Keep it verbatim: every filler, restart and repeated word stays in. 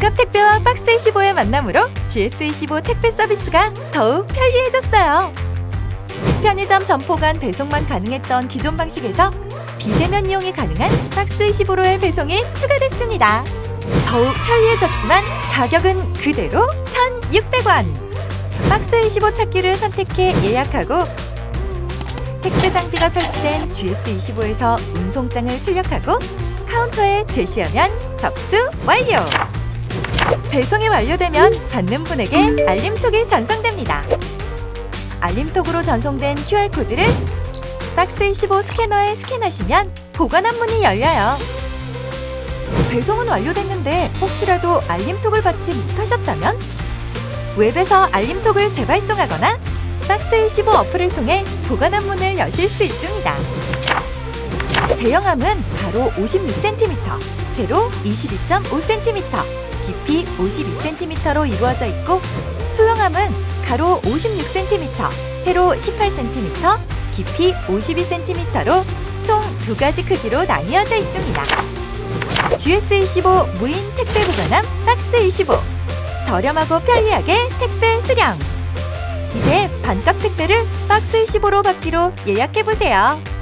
반값 택배와 박스 이십오의 만남으로 지에스 이십오 택배 서비스가 더욱 편리해졌어요. 편의점 점포 간 배송만 가능했던 기존 방식에서 비대면 이용이 가능한 박스 이십오로의 배송이 추가됐습니다. 더욱 편리해졌지만 가격은 그대로 천육백 원! 박스 이십오 찾기를 선택해 예약하고 택배 장비가 설치된 지에스 이십오에서 운송장을 출력하고 카운터에 제시하면 접수 완료! 배송이 완료되면 받는 분에게 알림톡이 전송됩니다. 알림톡으로 전송된 큐알코드를 박스 이십오 스캐너에 스캔하시면 보관한 문이 열려요. 배송은 완료됐는데 혹시라도 알림톡을 받지 못하셨다면 웹에서 알림톡을 재발송하거나 박스 이십오 어플을 통해 보관한 문을 여실 수 있습니다. 대형함은 가로 오십육 센티미터, 세로 이십이 점 오 센티미터, 깊이 오십이 센티미터로 이루어져 있고 소형함은 가로 오십육 센티미터, 세로 십팔 센티미터, 깊이 오십이 센티미터로 총 두 가지 크기로 나뉘어져 있습니다. 지에스 이십오 무인 택배 보관함 박스 이십오. 저렴하고 편리하게 택배 수령! 이제 반값 택배를 박스 이십오로 받기로 예약해보세요.